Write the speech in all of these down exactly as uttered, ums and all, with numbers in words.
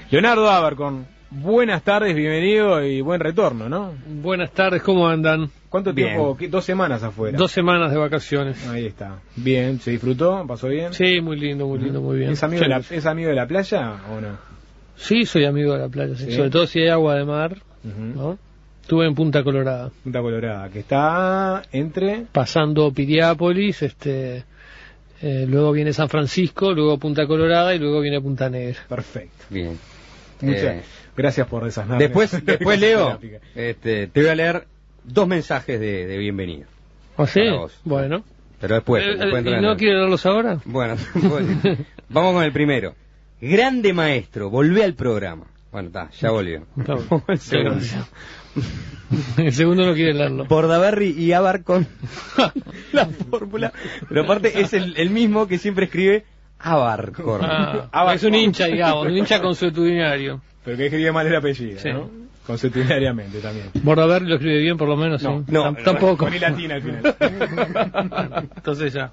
Leonardo Abercorn, buenas tardes, bienvenido y buen retorno, ¿no? Buenas tardes, ¿cómo andan? ¿Cuánto bien. tiempo? ¿Qué, dos semanas afuera? Dos semanas de vacaciones. Ahí está. Bien, ¿se disfrutó? ¿Pasó bien? Sí, muy lindo, muy lindo, muy bien. ¿Es amigo, de la, ¿Es amigo de la playa o no? Sí, soy amigo de la playa, sí. ¿Sí? Sobre todo si hay agua de mar, uh-huh. ¿no? Estuve en Punta Colorada. Punta Colorada, que está entre... Pasando Piriápolis, este... Eh, luego viene San Francisco, luego Punta Colorada y luego viene Punta Negra. Perfecto. Bien. Muchas Eh, gracias por desasnar. Después, después Leo, este, te voy a leer dos mensajes de, de bienvenida. ¿Ah, sí? Vos. Bueno. Pero después. Eh, después ¿Y no quiere leerlos ahora? Bueno, vamos con el primero. Grande maestro, volvé al programa. Bueno, está, ya volvió. No, el segundo. El segundo no quiere leerlo. Bordaberry y Abercorn la fórmula. Pero aparte es el, el mismo que siempre escribe Abercorn. Ah, Abercorn. Es un hincha, digamos, un hincha consuetudinario. Pero que escribe mal el apellido, sí. ¿no? Consuetudinariamente también. Bordaberry lo escribe bien, por lo menos. No, ¿sí? no, T- tampoco. Con latina al final. Entonces ya.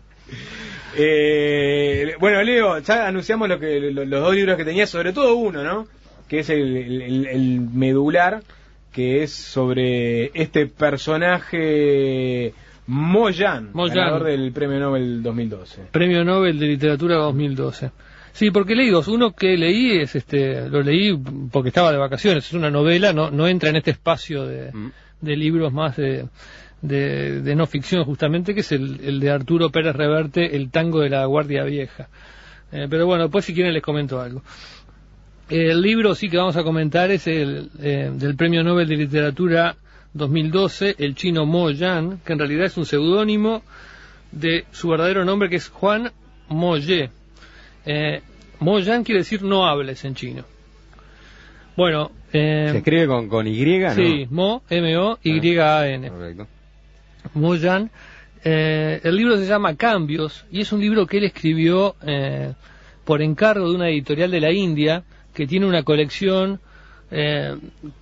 Eh, bueno, Leo, ya anunciamos lo que, lo, los dos libros que tenías, sobre todo uno, ¿no? Que es el, el, el medular, que es sobre este personaje Mo Yan, Mo Yan, ganador del Premio Nobel dos mil doce. Premio Nobel de Literatura dos mil doce. Sí, porque leí dos. Uno que leí es este, lo leí porque estaba de vacaciones. Es una novela, no, no entra en este espacio de, mm. de libros más de, de, de no ficción, justamente, que es el, el de Arturo Pérez Reverte, El tango de la Guardia Vieja. Eh, pero bueno, después si quieren les comento algo. El libro sí que vamos a comentar es el eh, del Premio Nobel de Literatura dos mil doce, el chino Mo Yan, que en realidad es un seudónimo de su verdadero nombre, que es Juan Mo Ye. Eh, Mo Yan quiere decir no hables en chino. Bueno, eh, se escribe con, con Y, ¿no? Sí, Mo, M O Y A N. Correcto. Mo Yan. Eh, el libro se llama Cambios y es un libro que él escribió eh, por encargo de una editorial de la India, que tiene una colección eh,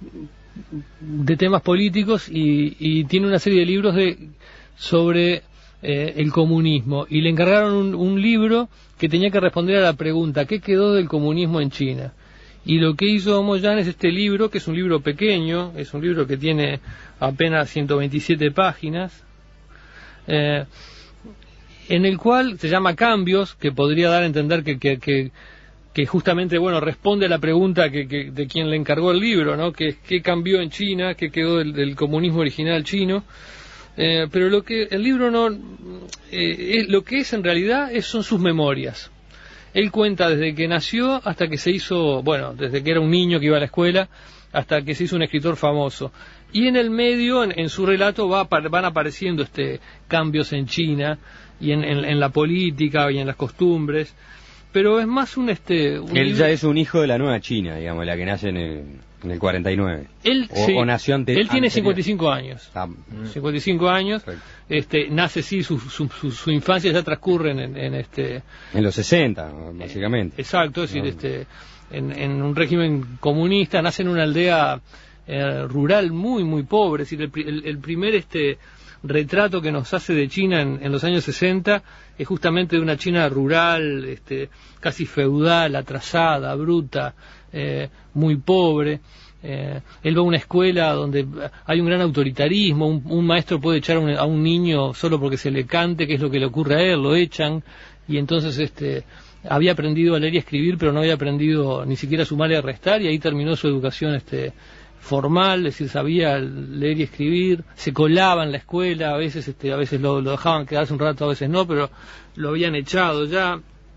de temas políticos y, y tiene una serie de libros de, sobre eh, el comunismo. Y le encargaron un, un libro que tenía que responder a la pregunta, ¿qué quedó del comunismo en China? Y lo que hizo Mo Yan es este libro, que es un libro pequeño, es un libro que tiene apenas ciento veintisiete páginas, eh, en el cual se llama Cambios, que podría dar a entender que... que, que que justamente, bueno, responde a la pregunta que, que, de quien le encargó el libro, ¿no? Que qué cambió en China, qué quedó del, del comunismo original chino. Eh, pero lo que el libro no... Eh, es, lo que es en realidad es, son sus memorias. Él cuenta desde que nació hasta que se hizo, bueno, desde que era un niño que iba a la escuela, hasta que se hizo un escritor famoso. Y en el medio, en, en su relato, va, van apareciendo este cambios en China, y en, en, en la política, y en las costumbres. Pero es más un este un él libro... ya es un hijo de la nueva China, digamos, la que nace en el, en el cuarenta y nueve. Él, o, sí, o nació ante, él tiene anterior. cincuenta y cinco años. Ah, cincuenta y cinco años. Perfecto. Este nace sí, su, su, su, su infancia ya transcurre en, en, en este en los sesenta, básicamente. Eh, exacto, es decir, no. este en, en un régimen comunista, nace en una aldea eh, rural muy muy pobre, es decir, el, el, el primer este retrato que nos hace de China en, en los años sesenta es justamente de una China rural, este, casi feudal, atrasada, bruta, eh, muy pobre. Eh, él va a una escuela donde hay un gran autoritarismo, un, un maestro puede echar a un, a un niño solo porque se le cante, que es lo que le ocurre a él, lo echan, y entonces este había aprendido a leer y escribir, pero no había aprendido ni siquiera a sumar y a restar, y ahí terminó su educación este formal, es decir, sabía leer y escribir, se colaba en la escuela, a veces este a veces lo, lo dejaban quedarse un rato, a veces no, pero lo habían echado ya.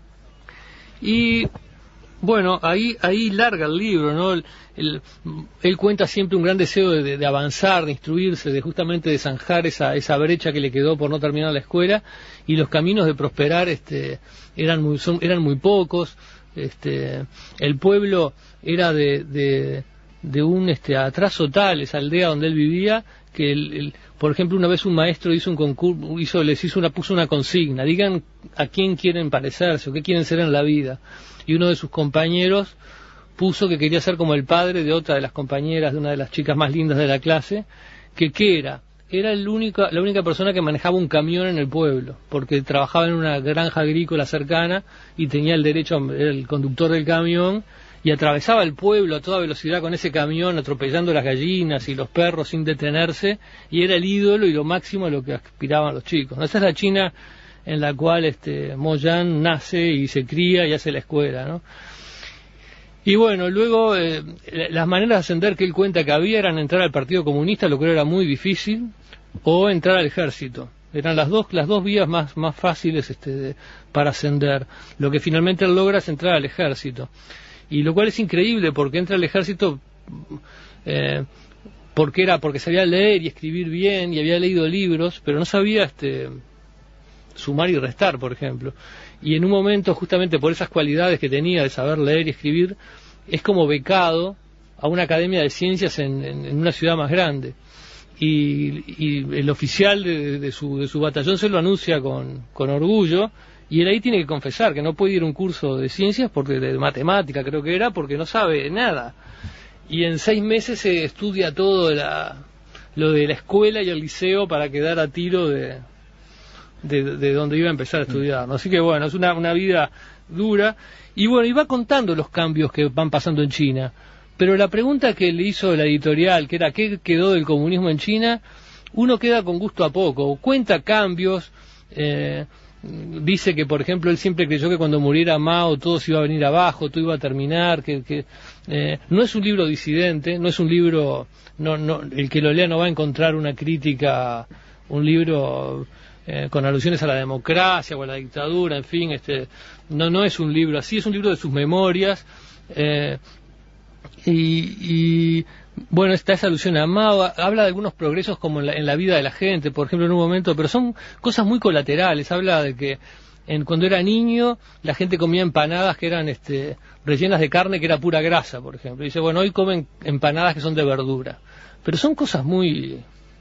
Y bueno, ahí ahí larga el libro, ¿no? El, el, él cuenta siempre un gran deseo de, de, de avanzar, de instruirse, de justamente de zanjar esa esa brecha que le quedó por no terminar la escuela, y los caminos de prosperar este eran muy son, eran muy pocos. Este el pueblo era de, de de un este atraso tal, esa aldea donde él vivía, que el, el, por ejemplo una vez un maestro hizo un concurso, hizo, les hizo una, puso una consigna, digan a quién quieren parecerse o qué quieren ser en la vida, y uno de sus compañeros puso que quería ser como el padre de otra de las compañeras, de una de las chicas más lindas de la clase, que qué era, era el único, la única persona que manejaba un camión en el pueblo, porque trabajaba en una granja agrícola cercana y tenía el derecho, era el conductor del camión, y atravesaba el pueblo a toda velocidad con ese camión, atropellando las gallinas y los perros sin detenerse, y era el ídolo y lo máximo a lo que aspiraban los chicos. Esa es la China en la cual este Mo Yan nace y se cría y hace la escuela, ¿no? Y bueno, luego eh, las maneras de ascender que él cuenta que había eran entrar al Partido Comunista, lo cual era muy difícil, o entrar al ejército. Eran las dos las dos vías más más fáciles este, de, para ascender. Lo que finalmente él logra es entrar al ejército. Y lo cual es increíble, porque entra al ejército eh, porque era porque sabía leer y escribir bien y había leído libros, pero no sabía este sumar y restar, por ejemplo. Y en un momento, justamente por esas cualidades que tenía de saber leer y escribir, es como becado a una academia de ciencias en, en, en una ciudad más grande. Y, y el oficial de, de, su, de su batallón se lo anuncia con, con orgullo, y él ahí tiene que confesar que no puede ir a un curso de ciencias, porque de matemática creo que era, porque no sabe nada. Y en seis meses se estudia todo la, lo de la escuela y el liceo para quedar a tiro de... De, de donde iba a empezar a estudiar, ¿no? Así que bueno, es una, una vida dura, y bueno, y va contando los cambios que van pasando en China, pero la pregunta que le hizo la editorial, que era ¿qué quedó del comunismo en China?, uno queda con gusto a poco, cuenta cambios, eh, dice que por ejemplo él siempre creyó que cuando muriera Mao todo se iba a venir abajo, todo iba a terminar, que, que eh, no es un libro disidente, no es un libro, no, no, el que lo lea no va a encontrar una crítica, un libro... Eh, con alusiones a la democracia o a la dictadura, en fin, este, no no es un libro así, es un libro de sus memorias, eh, y, y bueno, está esa alusión a Mao, habla de algunos progresos como en la, en la vida de la gente, por ejemplo, en un momento, pero son cosas muy colaterales, habla de que en, cuando era niño la gente comía empanadas que eran este, rellenas de carne que era pura grasa, por ejemplo, y dice, bueno, hoy comen empanadas que son de verdura, pero son cosas muy...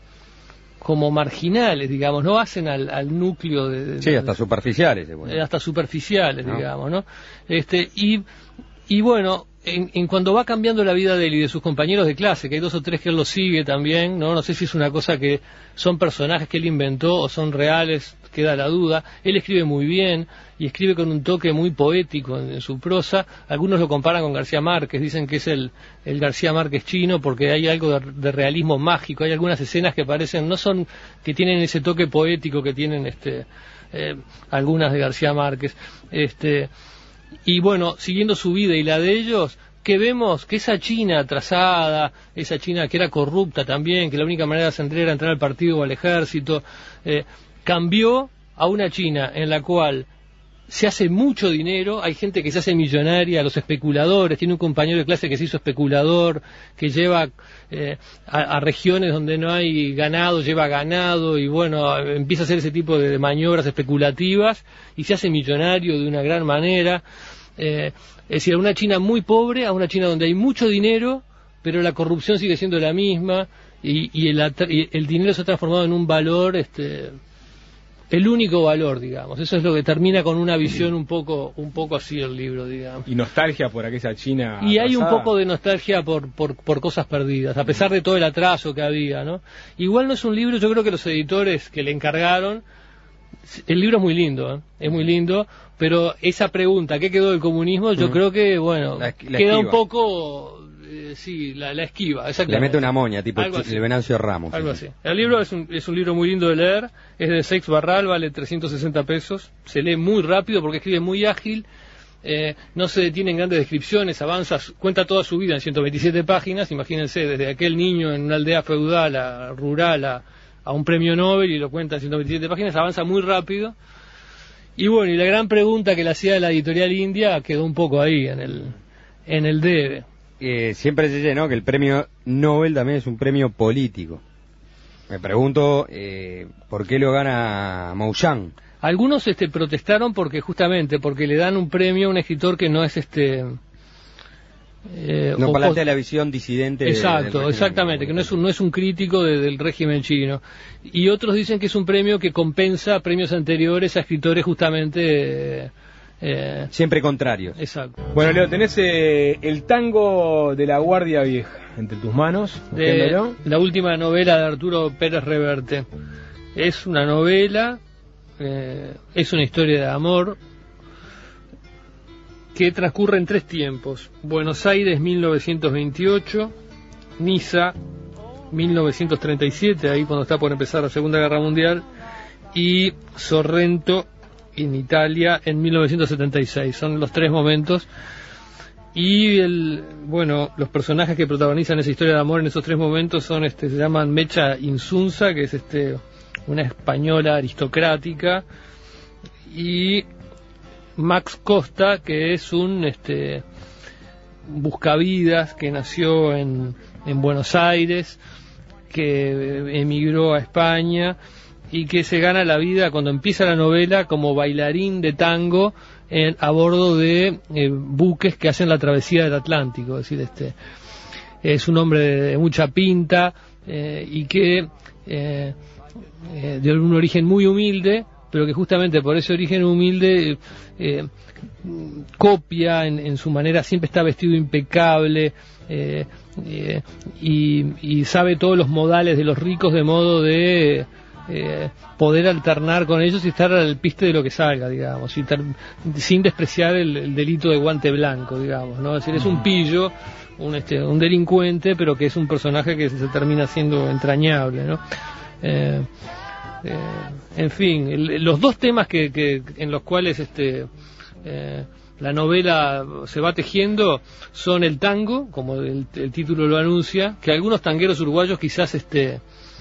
como marginales, digamos, no hacen al, al núcleo de, de... Sí, hasta de, superficiales. Bueno. Hasta superficiales, ¿no? Digamos, ¿no? Este, y, y bueno, en, en cuando va cambiando la vida de él y de sus compañeros de clase, que hay dos o tres que él lo sigue también, ¿no? No sé si es una cosa que son personajes que él inventó o son reales, queda la duda. Él escribe muy bien y escribe con un toque muy poético en, en su prosa. Algunos lo comparan con García Márquez, dicen que es el, el García Márquez chino porque hay algo de, de realismo mágico, hay algunas escenas que parecen, no son, que tienen ese toque poético que tienen este eh, algunas de García Márquez. Este, y bueno, siguiendo su vida y la de ellos, que vemos que esa China atrasada, esa China que era corrupta también, que la única manera de ascender era entrar al partido o al ejército, eh, cambió a una China en la cual se hace mucho dinero, hay gente que se hace millonaria, los especuladores, tiene un compañero de clase que se hizo especulador, que lleva eh, a, a regiones donde no hay ganado, lleva ganado, y bueno, empieza a hacer ese tipo de maniobras especulativas, y se hace millonario de una gran manera, eh, es decir, a una China muy pobre, a una China donde hay mucho dinero, pero la corrupción sigue siendo la misma, y, y, el, y el dinero se ha transformado en un valor... este el único valor, digamos. Eso es lo que termina con una visión un poco un poco así el libro, digamos. Y nostalgia por aquella China y hay atrasada. Un poco de nostalgia por, por por cosas perdidas, a pesar de todo el atraso que había, ¿no? Igual no es un libro, yo creo que los editores que le encargaron, el libro es muy lindo, ¿eh? Es muy lindo, pero esa pregunta, ¿qué quedó del comunismo? Yo mm. creo que, bueno, la, la queda esquiva. Un poco... sí, la, la esquiva, exactamente. Le mete una moña, tipo el Venancio Ramos. Algo así. El libro es un, es un libro muy lindo de leer, es de Seix Barral, vale trescientos sesenta pesos, se lee muy rápido porque escribe muy ágil, eh, no se detiene en grandes descripciones, avanza, cuenta toda su vida en ciento veintisiete páginas, imagínense, desde aquel niño en una aldea feudal, a, rural, a, a un premio Nobel, y lo cuenta en ciento veintisiete páginas, avanza muy rápido. Y bueno, y la gran pregunta que le hacía la editorial India quedó un poco ahí, en el, en el debe. Eh, siempre se dice, ¿no?, que el premio Nobel también es un premio político. Me pregunto eh, por qué lo gana Mo Yan. Algunos este, protestaron porque justamente porque le dan un premio a un escritor que no es este eh, no plantea la visión disidente. Exacto, del exactamente, que no es un, no es un crítico de, del régimen chino. Y otros dicen que es un premio que compensa premios anteriores a escritores justamente... Eh, Eh, siempre contrarios. Exacto. Bueno, Leo, tenés eh, el tango de la Guardia Vieja entre tus manos. De la última novela de Arturo Pérez Reverte. Es una novela, eh, es una historia de amor, que transcurre en tres tiempos: Buenos Aires mil novecientos veintiocho, Niza mil novecientos treinta y siete, ahí cuando está por empezar la Segunda Guerra Mundial, y Sorrento en Italia en mil novecientos setenta y seis. Son los tres momentos. Y el, bueno, los personajes que protagonizan esa historia de amor en esos tres momentos son, este, se llaman Mecha Insunza, que es este una española aristocrática, y Max Costa, que es un este buscavidas que nació en, en Buenos Aires, que emigró a España y que se gana la vida cuando empieza la novela como bailarín de tango en, a bordo de eh, buques que hacen la travesía del Atlántico. Es decir, este es un hombre de, de mucha pinta eh, y que eh, eh, de un origen muy humilde, pero que justamente por ese origen humilde eh, copia en, en su manera, siempre está vestido impecable, eh, eh, y, y sabe todos los modales de los ricos, de modo de eh, poder alternar con ellos y estar al piste de lo que salga, digamos, y ter, sin despreciar el, el delito de guante blanco, digamos, ¿no? Es decir, es un pillo, un, este, un delincuente, pero que es un personaje que se termina siendo entrañable, ¿no? Eh, eh, en fin, el, los dos temas que, que en los cuales este eh, la novela se va tejiendo son el tango, como el, el título lo anuncia, que algunos tangueros uruguayos quizás este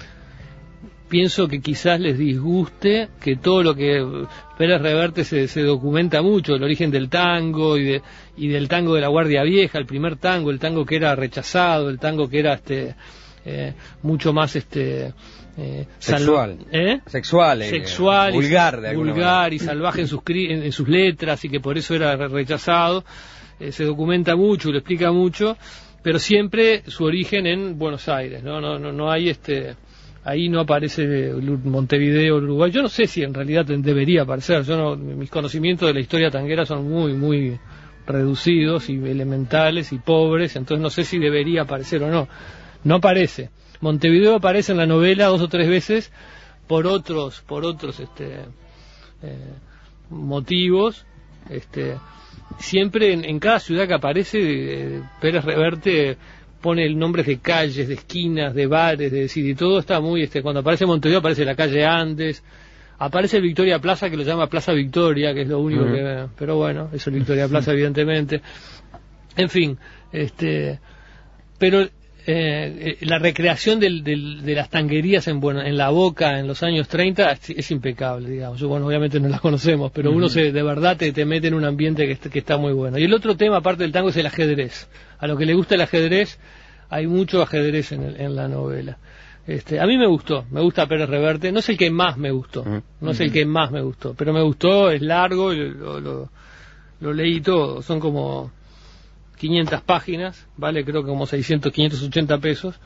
pienso que quizás les disguste que todo lo que Pérez Reverte se, se documenta mucho, el origen del tango y, de, y del tango de la Guardia Vieja, el primer tango, el tango que era rechazado, el tango que era este eh, mucho más este eh, sexual, ¿eh? sexual, eh, sexual, vulgar, de vulgar y salvaje en sus en, en sus letras, y que por eso era rechazado. Eh, se documenta mucho, lo explica mucho, pero siempre su origen en Buenos Aires, no no no, no hay este ahí no aparece Montevideo, Uruguay. Yo no sé si en realidad debería aparecer. Yo no, mis conocimientos de la historia tanguera son muy muy reducidos y elementales y pobres, entonces no sé si debería aparecer o no. No aparece. Montevideo aparece en la novela dos o tres veces por otros por otros este eh, motivos. Este siempre en, en cada ciudad que aparece eh, Pérez Reverte pone el nombres de calles, de esquinas, de bares, de decir, y todo está muy este cuando aparece Montevideo aparece la calle Andes, aparece el Victoria Plaza, que lo llama Plaza Victoria, que es lo único uh-huh. que, pero bueno, eso es Victoria Plaza evidentemente. En fin, este pero Eh, la recreación del, del, de las tanguerías en, bueno, en La Boca en los años treinta es, es impecable, digamos. Yo, bueno, obviamente no las conocemos, pero uh-huh. uno se, de verdad te, te mete en un ambiente que, est- que está muy bueno. Y el otro tema, aparte del tango, es el ajedrez. A lo que le gusta el ajedrez, hay mucho ajedrez en, el, en la novela. Este, a mí me gustó, me gusta Pérez Reverte, no es el que más me gustó, uh-huh. no es el que más me gustó, pero me gustó, es largo, lo, lo, lo leí todo, son como quinientas páginas, vale creo que como seiscientos, quinientos ochenta pesos,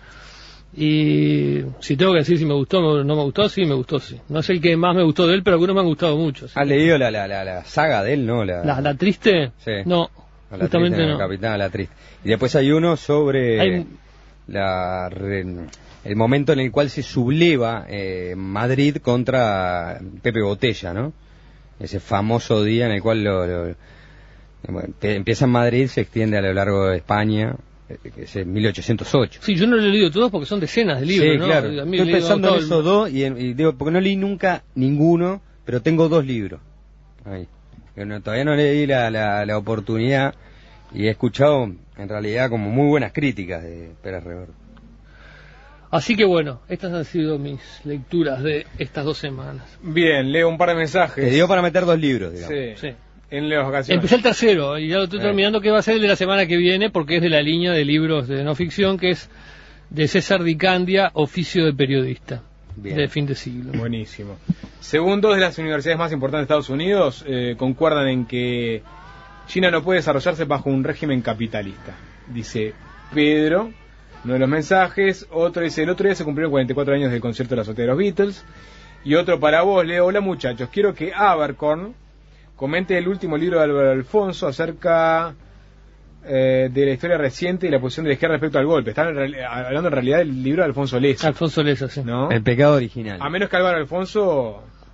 y si tengo que decir si me gustó o no me gustó, sí me gustó, sí. No es el que más me gustó de él, pero algunos me han gustado mucho. ¿Sí? ¿Has leído la, la, la, la saga de él, no? La, ¿La, la triste? Sí. No, la justamente triste, no. La Capitana la Triste. Y después hay uno sobre hay... la, re, el momento en el cual se subleva eh, Madrid contra Pepe Botella, ¿no? Ese famoso día en el cual lo... lo Bueno, empieza en Madrid, se extiende a lo largo de España, que es en mil ochocientos ocho. Sí, yo no lo he leído todos porque son decenas de libros, sí, ¿no? Claro. A mí Estoy pensando en esos el... dos y, en, y digo, porque no leí nunca ninguno, pero tengo dos libros. Ahí. No, todavía no leí la, la, la oportunidad y he escuchado en realidad como muy buenas críticas de Pérez Reverte. Así que bueno, estas han sido mis lecturas de estas dos semanas. Bien, leo un par de mensajes. Te dio para meter dos libros, digamos. Sí. Sí. En las vacaciones. Empecé el tercero y ya lo estoy eh. terminando, que va a ser el de la semana que viene, porque es de la línea de libros de no ficción, que es de César Di Candia, Oficio de Periodista, Bien. de fin de siglo. Buenísimo. Según dos de las universidades más importantes de Estados Unidos, eh, concuerdan en que China no puede desarrollarse bajo un régimen capitalista. Dice Pedro, uno de los mensajes. Otro dice, el otro día se cumplieron cuarenta y cuatro años del concierto de la azotea de los Beatles. Y otro para vos, Leo, hola muchachos, quiero que Abercorn comente el último libro de Álvaro Alfonso acerca eh, de la historia reciente y la posición de la izquierda respecto al golpe. Están en real, hablando en realidad del libro de Alfonso Lessa. Alfonso Lessa, sí. ¿No? El pecado original. A menos que Álvaro Alfonso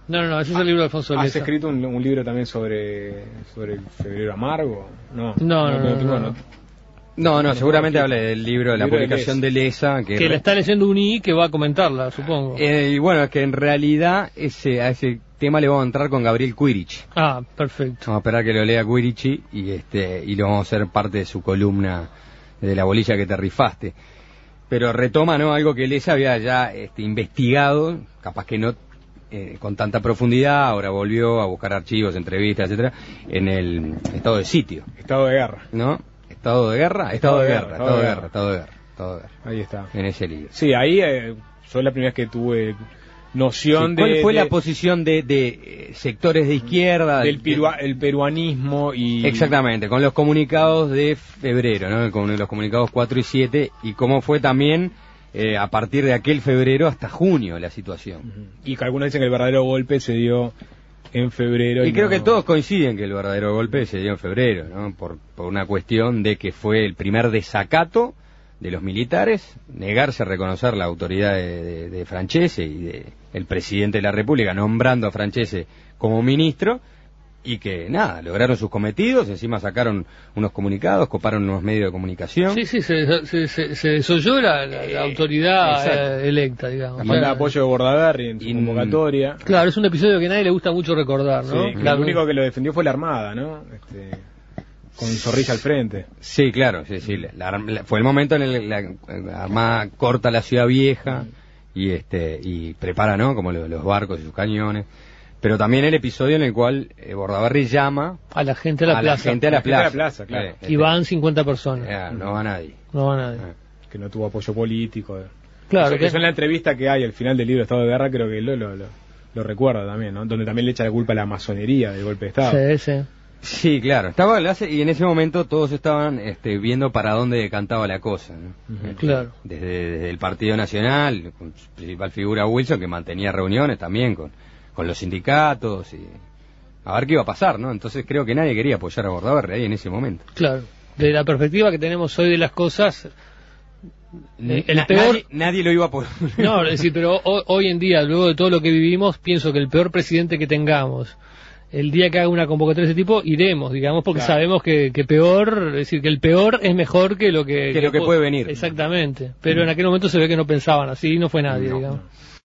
No, no, no, ese es el libro de Alfonso ¿Has Leza. escrito un, un libro también sobre, sobre el febrero amargo? No, No, no, no, tengo- no. No, no, seguramente hable del libro, de la Libro de publicación de Leza. Que, Que la está leyendo un I que va a comentarla, supongo. Eh, y bueno, es que en realidad ese, a ese tema le vamos a entrar con Gabriel Quirich. Ah, perfecto. Vamos a esperar que lo lea Quirichi y este y lo vamos a hacer parte de su columna de la bolilla que te rifaste. Pero retoma, ¿no?, algo que Leza había ya este, investigado, capaz que no eh, con tanta profundidad, ahora volvió a buscar archivos, entrevistas, etcétera, en el estado de sitio, Estado de guerra. ¿no? Estado de guerra, estado de guerra, estado de guerra, estado de guerra, estado de guerra. Ahí está. En ese libro. Sí, ahí eh, fue la primera vez que tuve noción Sí, de... ¿cuál fue de- la posición de, de eh, sectores de izquierda? del de- perua- el peruanismo y... Exactamente, con los comunicados de febrero, ¿no? Con los comunicados cuatro y siete, y cómo fue también eh, a partir de aquel febrero hasta junio la situación. Ujú. Y que algunos dicen que el verdadero golpe se dio en febrero. Y creo no- que todos coinciden que el verdadero golpe se dio en febrero, ¿no? Por, por una cuestión de que fue el primer desacato de los militares, negarse a reconocer la autoridad de, de, de Francese y de el presidente de la República nombrando a Francese como ministro, y que nada, lograron sus cometidos, encima sacaron unos comunicados, coparon unos medios de comunicación. Sí, sí, se, se, se, se desoyó la, la- la autoridad exacto. eh, electa, digamos. La O falta sea, de apoyo de Bordaberry en su Y- convocatoria. Claro, es un episodio que a nadie le gusta mucho recordar, ¿no? Sí, que Claro. el único que lo defendió fue la Armada, ¿no? Este, con Zorrilla al frente. Sí, claro, sí, sí. la- la- fue el momento en el que la, la Armada corta la ciudad vieja y este y prepara, ¿no?, como lo- los barcos y sus cañones. Pero también el episodio en el cual eh, Bordaberry llama A la gente a la a la plaza. gente a la La gente a la plaza. plaza, claro. Eh, Y este, van cincuenta personas. eh, no va nadie. No va nadie. Eh. Que no tuvo apoyo político. Claro, eso, que- eso en la entrevista que hay al final del libro Estado de Guerra, creo que lo, lo, lo, lo recuerda también, ¿no? Donde también le echa la culpa a la masonería del golpe de Estado. Sí, sí. Sí, claro. Estaba el hace- y en ese momento todos estaban este, viendo para dónde decantaba la cosa, ¿no? Ujú. Este, Claro. Desde, desde el Partido Nacional, con su principal figura Wilson, que mantenía reuniones también con, con los sindicatos y a ver qué iba a pasar, ¿no? Entonces creo que nadie quería apoyar a Bordaberry ahí en ese momento. Claro. De la perspectiva que tenemos hoy de las cosas, Ni- el na- peor- nadie, nadie lo iba a poder. no, es decir, pero ho- hoy en día, luego de todo lo que vivimos, pienso que el peor presidente que tengamos, el día que haga una convocatoria de ese tipo, iremos, digamos, porque Claro. sabemos que, que peor, es decir, que el peor es mejor que lo que... Que lo que puede venir. Exactamente. Pero en aquel momento se ve que no pensaban así y no fue nadie, No, digamos. no.